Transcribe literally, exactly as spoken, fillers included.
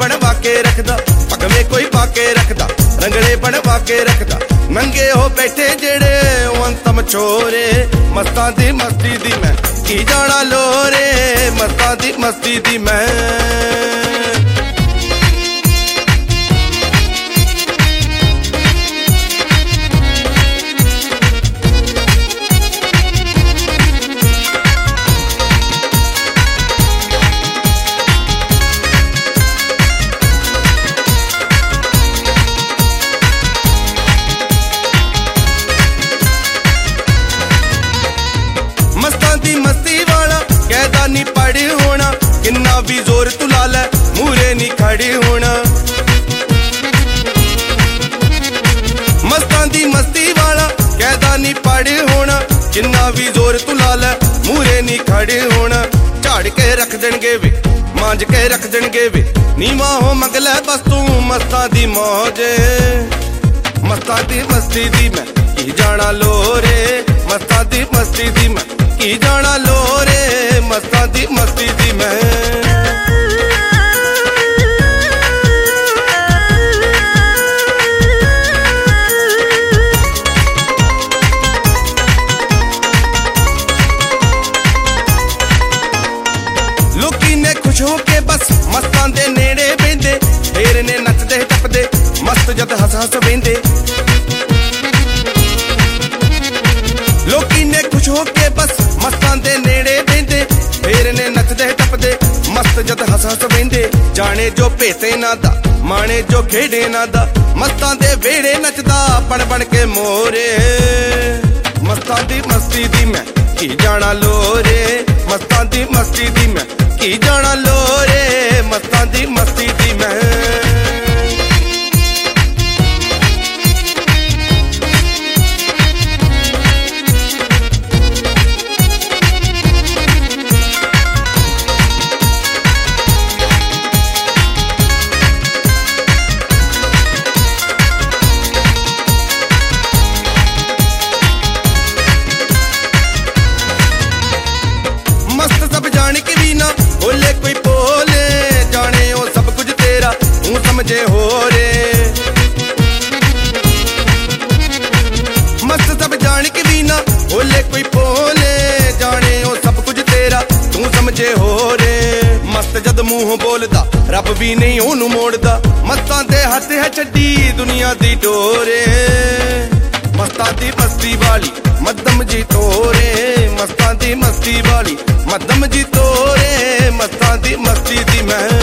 बनवा के रखदा, पगवे कोई पाके रखदा, रंगड़े बनवा के रखदा। नंगे हो बैठे जेड़े अंतम छोरे, मस्तां दी मस्ती दी मैं की जाना लोरे, मस्तां दी मस्ती दी मैं। मस्तां दी मस्ती वाला कहदा नी पड़ी होना, किन्ना भी जोर तू ला लै मूरे नी खड़ी होना। मस्तां दी मस्ती वाला कहदा नी पड़ी होना, किन्ना भी जोर तू ला लै मूरे नी खड़ी होना। झाड़ के रख देणगे वे, मांज के रख देणगे वे, नीवा हो मंगलै बस तू मस्तां दी मौज। मस्तां दी मस्ती दी मैं की जाना लोरे, मस्तां दी मस्ती दी मैं की जाना लोरे, मस्तां दी मस्ती दी मैं। लोकी ने खुश हो के बस मस्तां दे नेड़े बेंदे, फेर ने नचदे टपदे मस्त जद हस हस बेंदे। लोकी ने खुश हो के बस मस्तां दे नेड़े बेंदे, फेर ने नचदे टपदे मस्त जद हस हस बेंदे। जाने जो भेते ना दा, माने जो खेड़े ना दा, मस्तां दे वेड़े नचदा बन बन के मोरे। मस्तां दी मस्ती दी मैं की जाना लोरे, मस्तां दी मस्ती दी मैं की जाना लोरे, मस्तां दी मस्ती दी मैं। मस्त सब जान के भी ना बोले कोई बोले, जाने ओ सब कुछ तेरा तू समझे हो रे। मस्त सब जान के भी ना बोले कोई बोले, जाने ओ सब कुछ तेरा तू समझे हो रे। मस्त जद मुंह बोलदा रब भी नहीं ओनू मोड़दा, मस्तां दे हथ है छड्डी दुनिया दी डोरे। मस्तां दी मस्ती वाली मध्यम जी तोरे, मस्तां दी मस्ती वाली मध्यम जी तोरे, मस्तां दी मस्ती दी मैं।